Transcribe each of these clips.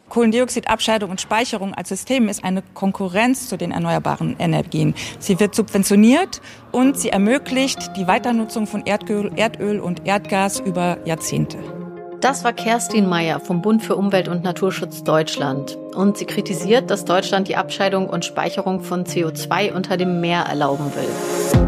Kohlendioxidabscheidung und Speicherung als System ist eine Konkurrenz zu den erneuerbaren Energien. Sie wird subventioniert und sie ermöglicht die Weiternutzung von Erdöl und Erdgas über Jahrzehnte. Das war Kerstin Meyer vom Bund für Umwelt und Naturschutz Deutschland. Und sie kritisiert, dass Deutschland die Abscheidung und Speicherung von CO2 unter dem Meer erlauben will.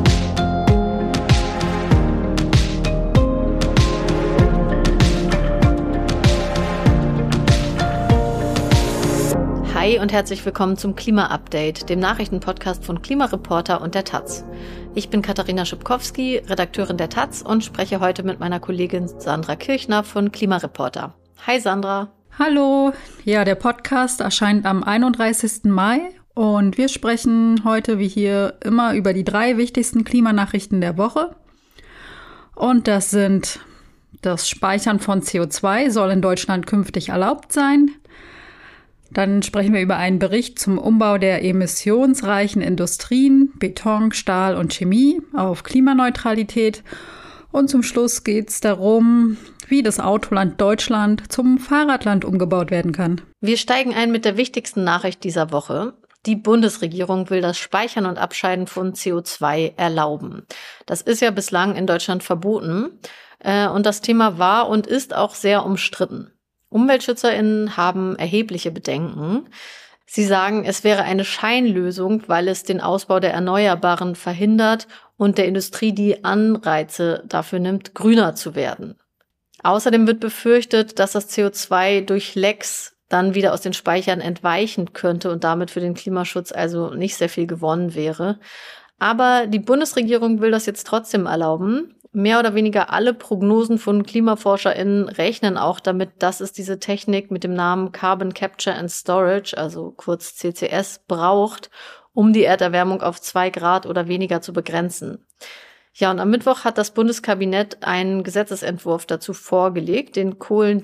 Hi und herzlich willkommen zum Klima-Update, dem Nachrichtenpodcast von Klimareporter und der Taz. Ich bin Katharina Schipkowski, Redakteurin der Taz und spreche heute mit meiner Kollegin Sandra Kirchner von Klimareporter. Hi Sandra. Hallo. Ja, der Podcast erscheint am 31. Mai und wir sprechen heute wie hier immer über die 3 wichtigsten Klimanachrichten der Woche. Und das sind: Das Speichern von CO2 soll in Deutschland künftig erlaubt sein. Dann sprechen wir über einen Bericht zum Umbau der emissionsreichen Industrien, Beton, Stahl und Chemie auf Klimaneutralität. Und zum Schluss geht es darum, wie das Autoland Deutschland zum Fahrradland umgebaut werden kann. Wir steigen ein mit der wichtigsten Nachricht dieser Woche. Die Bundesregierung will das Speichern und Abscheiden von CO2 erlauben. Das ist ja bislang in Deutschland verboten. Und das Thema war und ist auch sehr umstritten. UmweltschützerInnen haben erhebliche Bedenken. Sie sagen, es wäre eine Scheinlösung, weil es den Ausbau der Erneuerbaren verhindert und der Industrie die Anreize dafür nimmt, grüner zu werden. Außerdem wird befürchtet, dass das CO2 durch Lecks dann wieder aus den Speichern entweichen könnte und damit für den Klimaschutz also nicht sehr viel gewonnen wäre. Aber die Bundesregierung will das jetzt trotzdem erlauben. Mehr oder weniger alle Prognosen von KlimaforscherInnen rechnen auch damit, dass es diese Technik mit dem Namen Carbon Capture and Storage, also kurz CCS, braucht, um die Erderwärmung auf 2 Grad oder weniger zu begrenzen. Ja, und am Mittwoch hat das Bundeskabinett einen Gesetzesentwurf dazu vorgelegt, den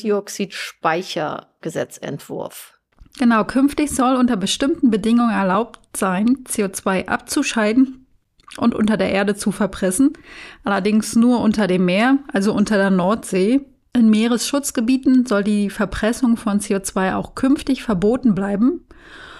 Kohlendioxidspeichergesetzentwurf. Genau, künftig soll unter bestimmten Bedingungen erlaubt sein, CO2 abzuscheiden und unter der Erde zu verpressen, allerdings nur unter dem Meer, also unter der Nordsee. In Meeresschutzgebieten soll die Verpressung von CO2 auch künftig verboten bleiben.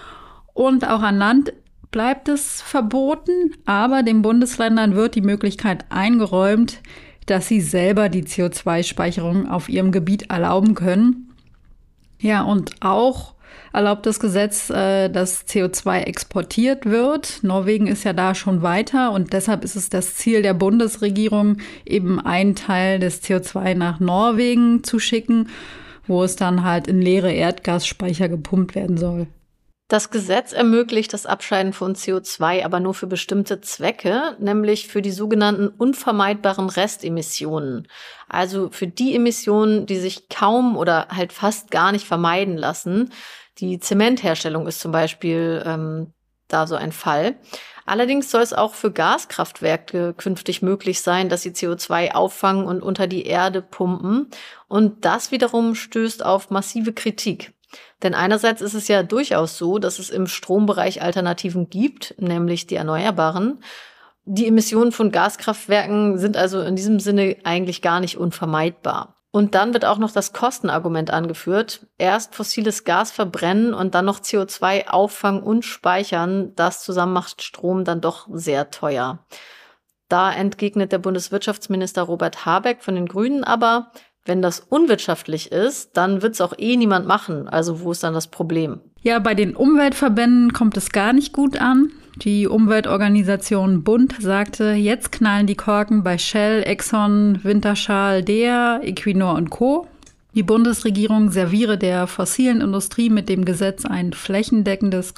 Und auch an Land bleibt es verboten, aber den Bundesländern wird die Möglichkeit eingeräumt, dass sie selber die CO2-Speicherung auf ihrem Gebiet erlauben können. Ja, und auch erlaubt das Gesetz, dass CO2 exportiert wird. Norwegen ist ja da schon weiter und deshalb ist es das Ziel der Bundesregierung, eben einen Teil des CO2 nach Norwegen zu schicken, wo es dann halt in leere Erdgasspeicher gepumpt werden soll. Das Gesetz ermöglicht das Abscheiden von CO2 aber nur für bestimmte Zwecke, nämlich für die sogenannten unvermeidbaren Restemissionen. Also für die Emissionen, die sich kaum oder halt fast gar nicht vermeiden lassen. Die Zementherstellung ist zum Beispiel da so ein Fall. Allerdings soll es auch für Gaskraftwerke künftig möglich sein, dass sie CO2 auffangen und unter die Erde pumpen. Und das wiederum stößt auf massive Kritik. Denn einerseits ist es ja durchaus so, dass es im Strombereich Alternativen gibt, nämlich die Erneuerbaren. Die Emissionen von Gaskraftwerken sind also in diesem Sinne eigentlich gar nicht unvermeidbar. Und dann wird auch noch das Kostenargument angeführt. Erst fossiles Gas verbrennen und dann noch CO2 auffangen und speichern. Das zusammen macht Strom dann doch sehr teuer. Da entgegnet der Bundeswirtschaftsminister Robert Habeck von den Grünen aber, wenn das unwirtschaftlich ist, dann wird es auch niemand machen. Also wo ist dann das Problem? Ja, bei den Umweltverbänden kommt es gar nicht gut an. Die Umweltorganisation Bund sagte, jetzt knallen die Korken bei Shell, Exxon, Wintershall, DEA, Equinor und Co. Die Bundesregierung serviere der fossilen Industrie mit dem Gesetz ein flächendeckendes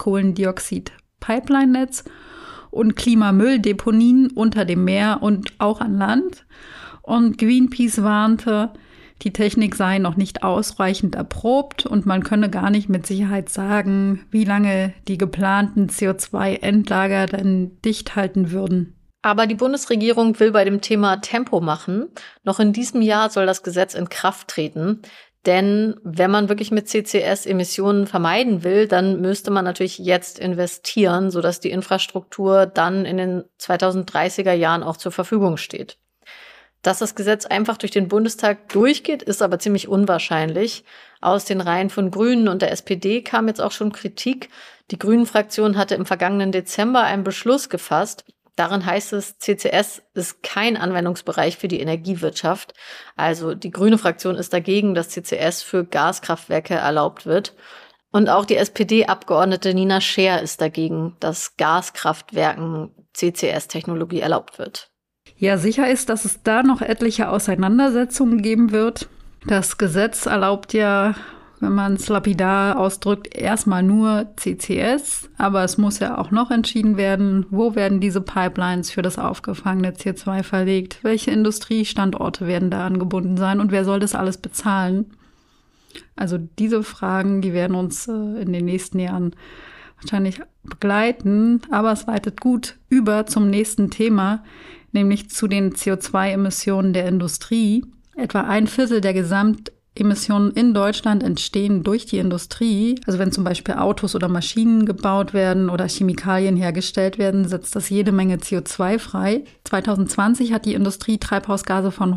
Kohlendioxid-Pipeline-Netz und Klimamülldeponien unter dem Meer und auch an Land. Und Greenpeace warnte, die Technik sei noch nicht ausreichend erprobt und man könne gar nicht mit Sicherheit sagen, wie lange die geplanten CO2-Endlager denn dicht halten würden. Aber die Bundesregierung will bei dem Thema Tempo machen. Noch in diesem Jahr soll das Gesetz in Kraft treten. Denn wenn man wirklich mit CCS Emissionen vermeiden will, dann müsste man natürlich jetzt investieren, sodass die Infrastruktur dann in den 2030er Jahren auch zur Verfügung steht. Dass das Gesetz einfach durch den Bundestag durchgeht, ist aber ziemlich unwahrscheinlich. Aus den Reihen von Grünen und der SPD kam jetzt auch schon Kritik. Die Grünen-Fraktion hatte im vergangenen Dezember einen Beschluss gefasst. Darin heißt es, CCS ist kein Anwendungsbereich für die Energiewirtschaft. Also die grüne Fraktion ist dagegen, dass CCS für Gaskraftwerke erlaubt wird. Und auch die SPD-Abgeordnete Nina Scheer ist dagegen, dass Gaskraftwerken CCS-Technologie erlaubt wird. Ja, sicher ist, dass es da noch etliche Auseinandersetzungen geben wird. Das Gesetz erlaubt ja, wenn man es lapidar ausdrückt, erstmal nur CCS. Aber es muss ja auch noch entschieden werden, wo werden diese Pipelines für das aufgefangene CO2 verlegt? Welche Industriestandorte werden da angebunden sein? Und wer soll das alles bezahlen? Also diese Fragen, die werden uns in den nächsten Jahren wahrscheinlich begleiten. Aber es leitet gut über zum nächsten Thema, nämlich zu den CO2-Emissionen der Industrie. Etwa 1/4 der Gesamtemissionen in Deutschland entstehen durch die Industrie. Also wenn zum Beispiel Autos oder Maschinen gebaut werden oder Chemikalien hergestellt werden, setzt das jede Menge CO2 frei. 2020 hat die Industrie Treibhausgase von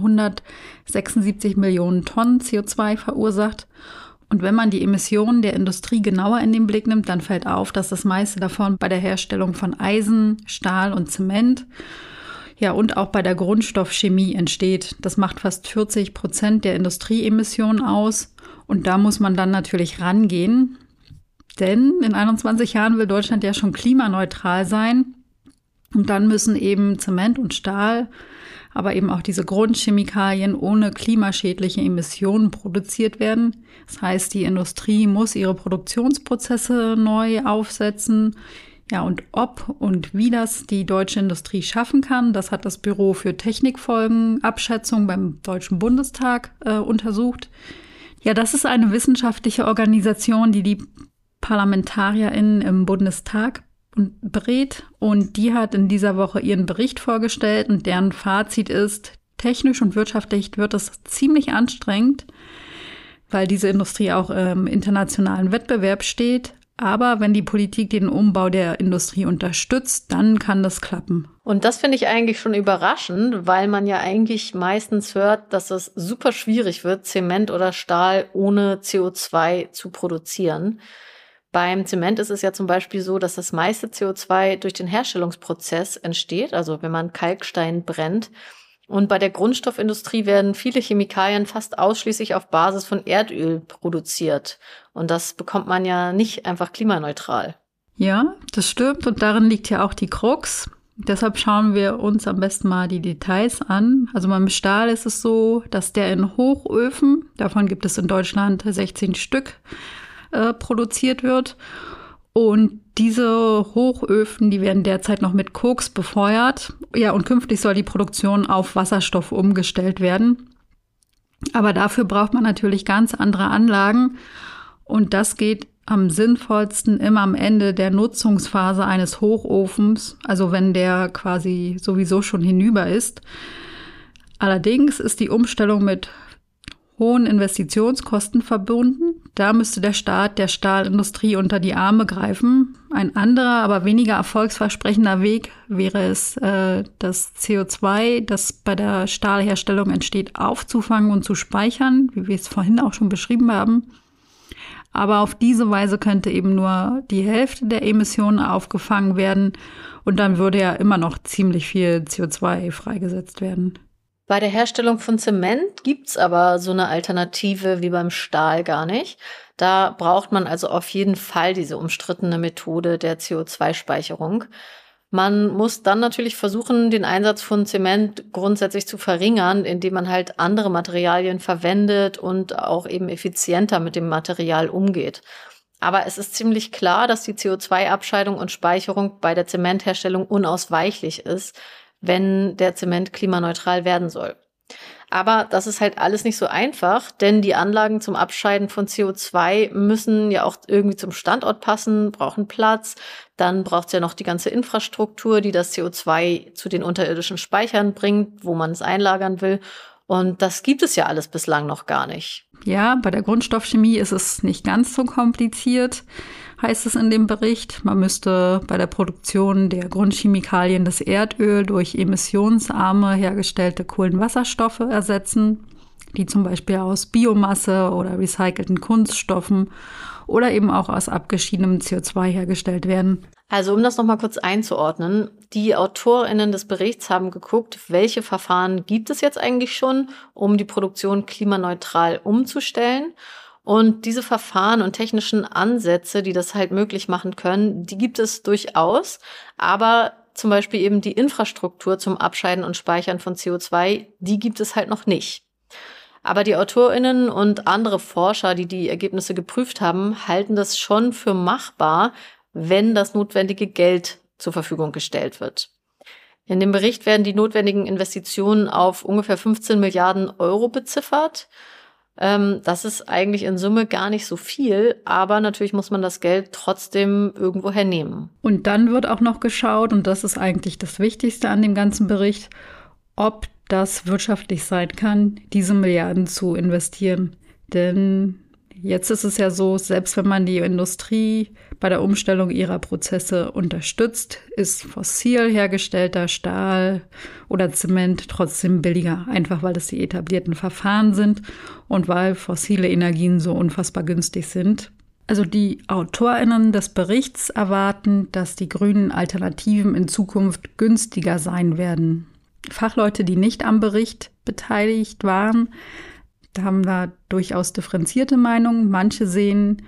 176 Millionen Tonnen CO2 verursacht. Und wenn man die Emissionen der Industrie genauer in den Blick nimmt, dann fällt auf, dass das meiste davon bei der Herstellung von Eisen, Stahl und Zement, ja, und auch bei der Grundstoffchemie entsteht. Das macht fast 40% der Industrieemissionen aus. Und da muss man dann natürlich rangehen. Denn in 21 Jahren will Deutschland ja schon klimaneutral sein. Und dann müssen eben Zement und Stahl, aber eben auch diese Grundchemikalien ohne klimaschädliche Emissionen produziert werden. Das heißt, die Industrie muss ihre Produktionsprozesse neu aufsetzen. Ja, und ob und wie das die deutsche Industrie schaffen kann, das hat das Büro für Technikfolgenabschätzung beim Deutschen Bundestag untersucht. Ja, das ist eine wissenschaftliche Organisation, die die ParlamentarierInnen im Bundestag berät. Und die hat in dieser Woche ihren Bericht vorgestellt und deren Fazit ist, technisch und wirtschaftlich wird es ziemlich anstrengend, weil diese Industrie auch im internationalen Wettbewerb steht. Aber wenn die Politik den Umbau der Industrie unterstützt, dann kann das klappen. Und das finde ich eigentlich schon überraschend, weil man ja eigentlich meistens hört, dass es super schwierig wird, Zement oder Stahl ohne CO2 zu produzieren. Beim Zement ist es ja zum Beispiel so, dass das meiste CO2 durch den Herstellungsprozess entsteht, also wenn man Kalkstein brennt. Und bei der Grundstoffindustrie werden viele Chemikalien fast ausschließlich auf Basis von Erdöl produziert. Und das bekommt man ja nicht einfach klimaneutral. Ja, das stimmt. Und darin liegt ja auch die Krux. Deshalb schauen wir uns am besten mal die Details an. Also beim Stahl ist es so, dass der in Hochöfen, davon gibt es in Deutschland 16 Stück, produziert wird. Und diese Hochöfen, die werden derzeit noch mit Koks befeuert. Ja, und künftig soll die Produktion auf Wasserstoff umgestellt werden. Aber dafür braucht man natürlich ganz andere Anlagen. Und das geht am sinnvollsten immer am Ende der Nutzungsphase eines Hochofens, also wenn der quasi sowieso schon hinüber ist. Allerdings ist die Umstellung mit hohen Investitionskosten verbunden. Da müsste der Staat der Stahlindustrie unter die Arme greifen. Ein anderer, aber weniger erfolgsversprechender Weg wäre es, das CO2, das bei der Stahlherstellung entsteht, aufzufangen und zu speichern, wie wir es vorhin auch schon beschrieben haben. Aber auf diese Weise könnte eben nur die Hälfte der Emissionen aufgefangen werden und dann würde ja immer noch ziemlich viel CO2 freigesetzt werden. Bei der Herstellung von Zement gibt's aber so eine Alternative wie beim Stahl gar nicht. Da braucht man also auf jeden Fall diese umstrittene Methode der CO2-Speicherung. Man muss dann natürlich versuchen, den Einsatz von Zement grundsätzlich zu verringern, indem man halt andere Materialien verwendet und auch eben effizienter mit dem Material umgeht. Aber es ist ziemlich klar, dass die CO2-Abscheidung und Speicherung bei der Zementherstellung unausweichlich ist, wenn der Zement klimaneutral werden soll. Aber das ist halt alles nicht so einfach, denn die Anlagen zum Abscheiden von CO2 müssen ja auch irgendwie zum Standort passen, brauchen Platz. Dann braucht es ja noch die ganze Infrastruktur, die das CO2 zu den unterirdischen Speichern bringt, wo man es einlagern will. Und das gibt es ja alles bislang noch gar nicht. Ja, bei der Grundstoffchemie ist es nicht ganz so kompliziert. heißt es in dem Bericht. Man müsste bei der Produktion der Grundchemikalien das Erdöl durch emissionsarme hergestellte Kohlenwasserstoffe ersetzen, die zum Beispiel aus Biomasse oder recycelten Kunststoffen oder eben auch aus abgeschiedenem CO2 hergestellt werden. Also um das nochmal kurz einzuordnen, die AutorInnen des Berichts haben geguckt, welche Verfahren gibt es jetzt eigentlich schon, um die Produktion klimaneutral umzustellen. Und diese Verfahren und technischen Ansätze, die das halt möglich machen können, die gibt es durchaus. Aber zum Beispiel eben die Infrastruktur zum Abscheiden und Speichern von CO2, die gibt es halt noch nicht. Aber die AutorInnen und andere Forscher, die die Ergebnisse geprüft haben, halten das schon für machbar, wenn das notwendige Geld zur Verfügung gestellt wird. In dem Bericht werden die notwendigen Investitionen auf ungefähr 15 Milliarden Euro beziffert. Das ist eigentlich in Summe gar nicht so viel, aber natürlich muss man das Geld trotzdem irgendwo hernehmen. Und dann wird auch noch geschaut, und das ist eigentlich das Wichtigste an dem ganzen Bericht, ob das wirtschaftlich sein kann, diese Milliarden zu investieren. Denn jetzt ist es ja so, selbst wenn man die Industrie bei der Umstellung ihrer Prozesse unterstützt, ist fossil hergestellter Stahl oder Zement trotzdem billiger, einfach weil es die etablierten Verfahren sind und weil fossile Energien so unfassbar günstig sind. Also die AutorInnen des Berichts erwarten, dass die grünen Alternativen in Zukunft günstiger sein werden. Fachleute, die nicht am Bericht beteiligt waren, da haben da durchaus differenzierte Meinungen. Manche sehen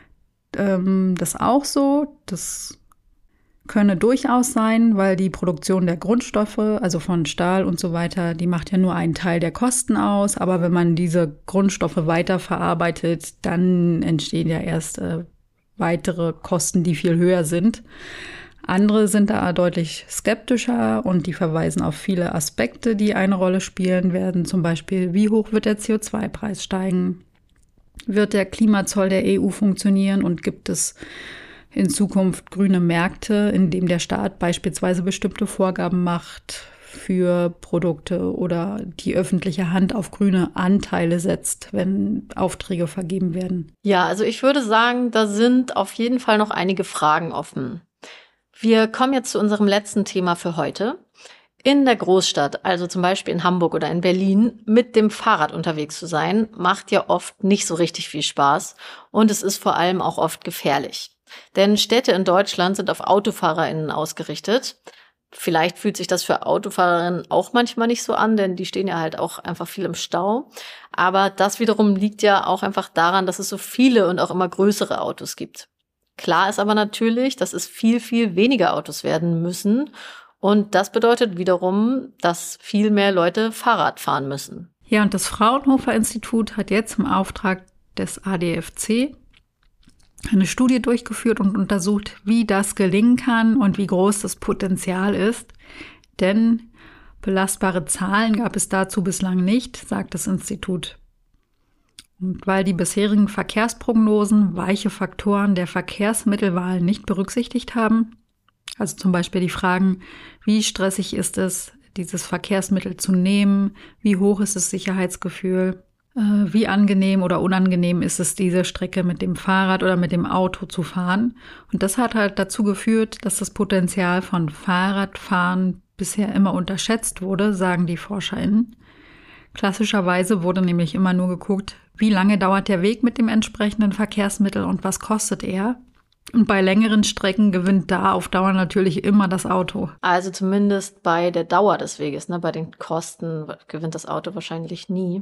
das auch so. Das könne durchaus sein, weil die Produktion der Grundstoffe, also von Stahl und so weiter, die macht ja nur einen Teil der Kosten aus. Aber wenn man diese Grundstoffe weiterverarbeitet, dann entstehen ja erst weitere Kosten, die viel höher sind. Andere sind da deutlich skeptischer und die verweisen auf viele Aspekte, die eine Rolle spielen werden. Zum Beispiel, wie hoch wird der CO2-Preis steigen? Wird der Klimazoll der EU funktionieren und gibt es in Zukunft grüne Märkte, in denen der Staat beispielsweise bestimmte Vorgaben macht für Produkte oder die öffentliche Hand auf grüne Anteile setzt, wenn Aufträge vergeben werden? Ja, also ich würde sagen, da sind auf jeden Fall noch einige Fragen offen. Wir kommen jetzt zu unserem letzten Thema für heute. In der Großstadt, also zum Beispiel in Hamburg oder in Berlin, mit dem Fahrrad unterwegs zu sein, macht ja oft nicht so richtig viel Spaß und es ist vor allem auch oft gefährlich. Denn Städte in Deutschland sind auf AutofahrerInnen ausgerichtet. Vielleicht fühlt sich das für AutofahrerInnen auch manchmal nicht so an, denn die stehen ja halt auch einfach viel im Stau. Aber das wiederum liegt ja auch einfach daran, dass es so viele und auch immer größere Autos gibt. Klar ist aber natürlich, dass es viel, viel weniger Autos werden müssen. Und das bedeutet wiederum, dass viel mehr Leute Fahrrad fahren müssen. Ja, und das Fraunhofer-Institut hat jetzt im Auftrag des ADFC eine Studie durchgeführt und untersucht, wie das gelingen kann und wie groß das Potenzial ist. Denn belastbare Zahlen gab es dazu bislang nicht, sagt das Institut. Und weil die bisherigen Verkehrsprognosen weiche Faktoren der Verkehrsmittelwahl nicht berücksichtigt haben, also zum Beispiel die Fragen, wie stressig ist es, dieses Verkehrsmittel zu nehmen, wie hoch ist das Sicherheitsgefühl, wie angenehm oder unangenehm ist es, diese Strecke mit dem Fahrrad oder mit dem Auto zu fahren. Und das hat halt dazu geführt, dass das Potenzial von Fahrradfahren bisher immer unterschätzt wurde, sagen die ForscherInnen. Klassischerweise wurde nämlich immer nur geguckt, wie lange dauert der Weg mit dem entsprechenden Verkehrsmittel und was kostet er. Und bei längeren Strecken gewinnt da auf Dauer natürlich immer das Auto. Also zumindest bei der Dauer des Weges, ne? Bei den Kosten gewinnt das Auto wahrscheinlich nie.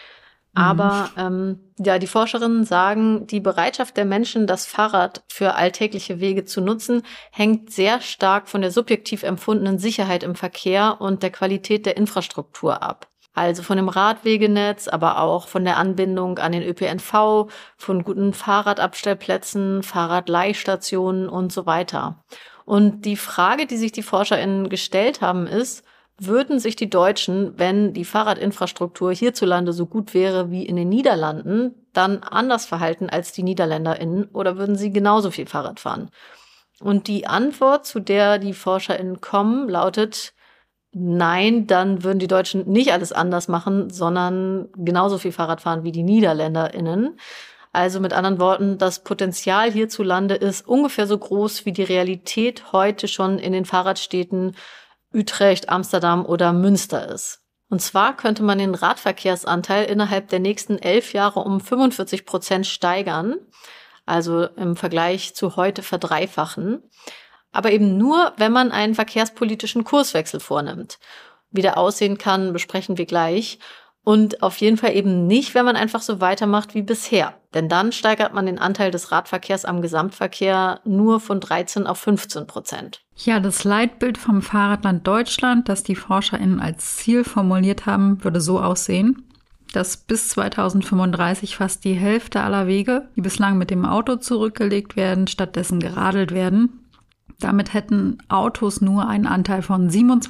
Aber ja, die Forscherinnen sagen, die Bereitschaft der Menschen, das Fahrrad für alltägliche Wege zu nutzen, hängt sehr stark von der subjektiv empfundenen Sicherheit im Verkehr und der Qualität der Infrastruktur ab. Also von dem Radwegenetz, aber auch von der Anbindung an den ÖPNV, von guten Fahrradabstellplätzen, Fahrradleihstationen und so weiter. Und die Frage, die sich die ForscherInnen gestellt haben, ist, würden sich die Deutschen, wenn die Fahrradinfrastruktur hierzulande so gut wäre wie in den Niederlanden, dann anders verhalten als die NiederländerInnen oder würden sie genauso viel Fahrrad fahren? Und die Antwort, zu der die ForscherInnen kommen, lautet: Nein, dann würden die Deutschen nicht alles anders machen, sondern genauso viel Fahrrad fahren wie die NiederländerInnen. Also mit anderen Worten, das Potenzial hierzulande ist ungefähr so groß, wie die Realität heute schon in den Fahrradstädten Utrecht, Amsterdam oder Münster ist. Und zwar könnte man den Radverkehrsanteil innerhalb der nächsten 11 Jahre um 45% steigern, also im Vergleich zu heute verdreifachen. Aber eben nur, wenn man einen verkehrspolitischen Kurswechsel vornimmt. Wie der aussehen kann, besprechen wir gleich. Und auf jeden Fall eben nicht, wenn man einfach so weitermacht wie bisher. Denn dann steigert man den Anteil des Radverkehrs am Gesamtverkehr nur von 13 auf 15%. Ja, das Leitbild vom Fahrradland Deutschland, das die ForscherInnen als Ziel formuliert haben, würde so aussehen, dass bis 2035 fast die Hälfte aller Wege, die bislang mit dem Auto zurückgelegt werden, stattdessen geradelt werden. Damit hätten Autos nur einen Anteil von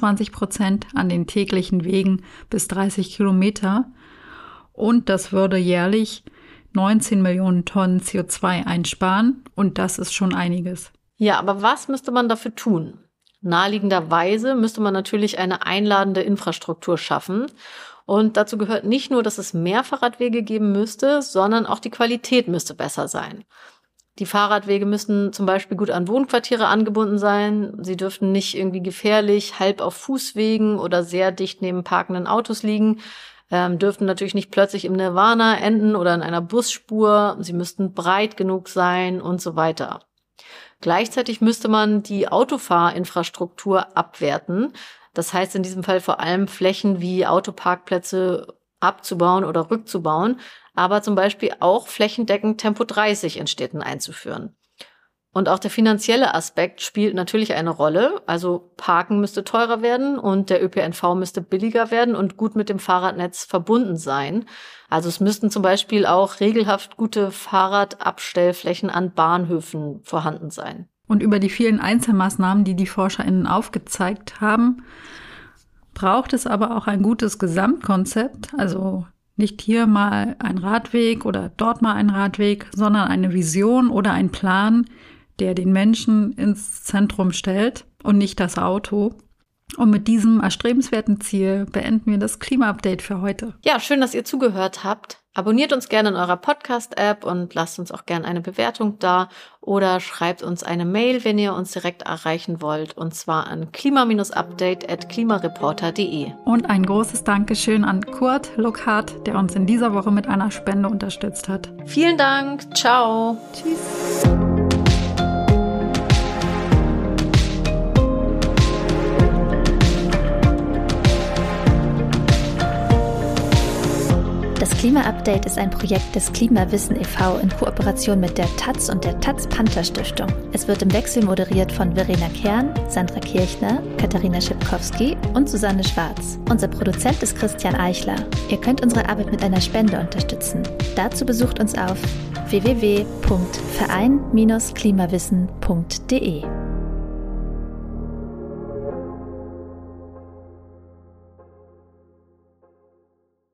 27% an den täglichen Wegen bis 30 Kilometer. Und das würde jährlich 19 Millionen Tonnen CO2 einsparen. Und das ist schon einiges. Ja, aber was müsste man dafür tun? Naheliegenderweise müsste man natürlich eine einladende Infrastruktur schaffen. Und dazu gehört nicht nur, dass es mehr Fahrradwege geben müsste, sondern auch die Qualität müsste besser sein. Die Fahrradwege müssten zum Beispiel gut an Wohnquartiere angebunden sein. Sie dürften nicht irgendwie gefährlich halb auf Fußwegen oder sehr dicht neben parkenden Autos liegen. Dürften natürlich nicht plötzlich im Nirvana enden oder in einer Busspur. Sie müssten breit genug sein und so weiter. Gleichzeitig müsste man die Autofahrinfrastruktur abwerten. Das heißt in diesem Fall vor allem Flächen wie Autoparkplätze abzubauen oder rückzubauen, aber zum Beispiel auch flächendeckend Tempo 30 in Städten einzuführen. Und auch der finanzielle Aspekt spielt natürlich eine Rolle. Also Parken müsste teurer werden und der ÖPNV müsste billiger werden und gut mit dem Fahrradnetz verbunden sein. Also es müssten zum Beispiel auch regelhaft gute Fahrradabstellflächen an Bahnhöfen vorhanden sein. Und über die vielen Einzelmaßnahmen, die die ForscherInnen aufgezeigt haben, braucht es aber auch ein gutes Gesamtkonzept, also nicht hier mal ein Radweg oder dort mal ein Radweg, sondern eine Vision oder ein Plan, der den Menschen ins Zentrum stellt und nicht das Auto. Und mit diesem erstrebenswerten Ziel beenden wir das Klima-Update für heute. Ja, schön, dass ihr zugehört habt. Abonniert uns gerne in eurer Podcast-App und lasst uns auch gerne eine Bewertung da oder schreibt uns eine Mail, wenn ihr uns direkt erreichen wollt, und zwar an klima-update@klimareporter.de. Und ein großes Dankeschön an Kurt Lockhart, der uns in dieser Woche mit einer Spende unterstützt hat. Vielen Dank. Ciao. Tschüss. Das Klima-Update ist ein Projekt des Klimawissen e.V. in Kooperation mit der taz und der Taz-Panther-Stiftung. Es wird im Wechsel moderiert von Verena Kern, Sandra Kirchner, Katharina Schipkowski und Susanne Schwarz. Unser Produzent ist Christian Eichler. Ihr könnt unsere Arbeit mit einer Spende unterstützen. Dazu besucht uns auf www.verein-klimawissen.de.